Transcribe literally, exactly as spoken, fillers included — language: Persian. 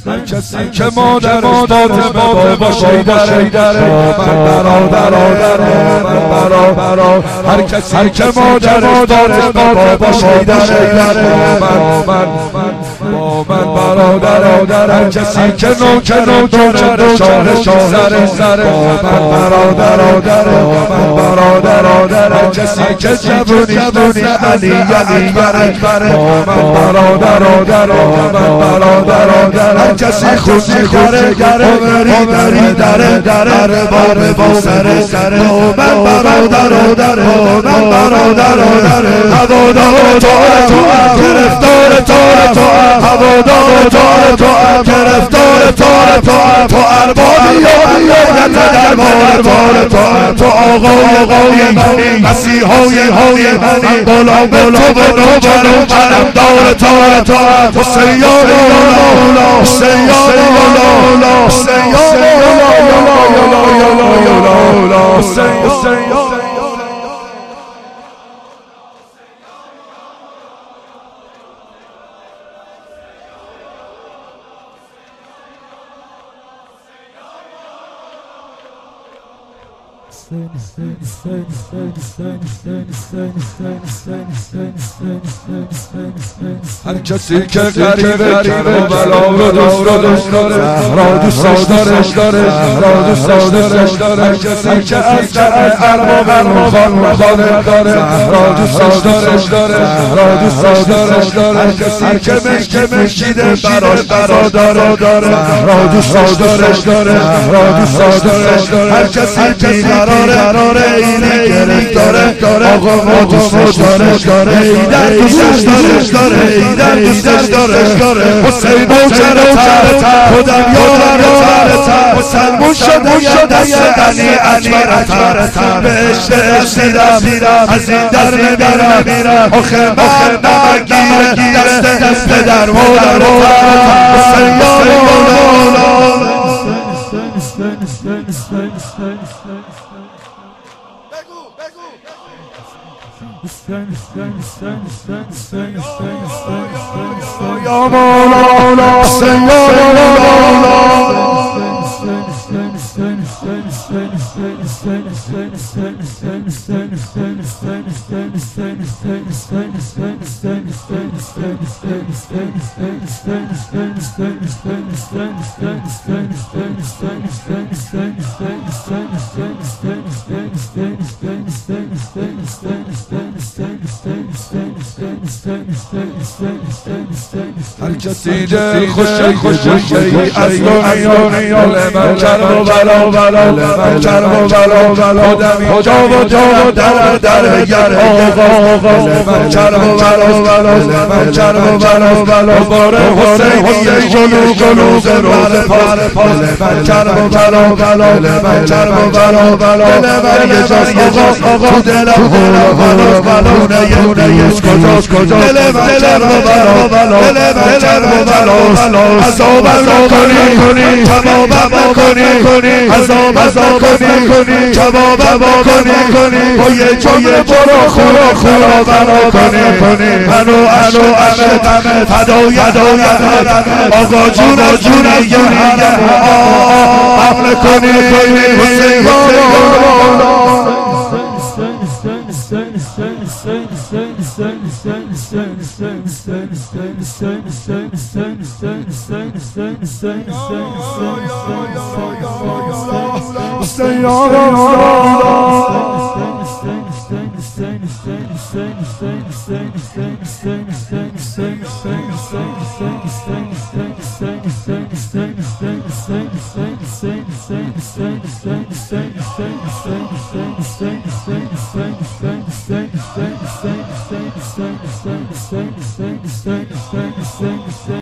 هر کسی که مادر فاطمه بابا شیدره من برادر من برادر هر کسی که مادر فاطمه بابا شیدره من من با من برادر هر کسی که نوکر نوکر شاه شاه سر من برادر من برادر هر کسی که جوونی جوونی علی علی اکبر من برادر من برادر هر کسی خوشی خاره عمری دری دره دره بار با سر سر من برادر من برادر هوادار تو تو گرفتار تو تو هوادار تو تو گرفتار تو تو تو اربابی یا دربار تو تو تو آقای آقای مسیحای های من بالا بالا و نوجوان منم دار تو تو حسین یا مولا حسین یا مولا حسین یا مولا حسین یا هر کسی که غریبه کربلا رو دوست داره را دوست داره را دوست داره هر کسی که از ارباب ارباب داره را دوست داره را دوست داره هر کسی که مشک مشکیده براش برادر داره را دوست داره را دوست داره هر کسی که قراره اینه گرفتاره آقا ما دوستش داره ایدر دوستش داره ایدر دوستش داره حسین نوکرتر خودم یارتر مسلمون شده یا دست علی اکبرتر بهشت اشتیدم از این در میرم آخه من نمگیر دست دست در مادرتر حسین یا مولا یا مولا حسین یا مولا هر کسی دل خوشی خوشی از دنیا من کرم و بلا بلا من کرم و بلا بلا خودم جا و جا و در در گر آقا من کرم و بلا بلا من کرم و بلا بلا بار حسینی جلو جلو زر پار پار من کرم و بلا بلا من کرم و بلا بلا دل من یه جاست آقا تو دلم هنوز بلونه یونیش کجاست کجا دل من کرم و بلا بلا دل من کرم و بلا عذابم کنی جوابم کنی عذاب عذاب کنی جوابم کنی با یه جای برو خورا خورا برا کنی منو منو امه فدای فدای آقا جون جون یه امن کنی حسین یا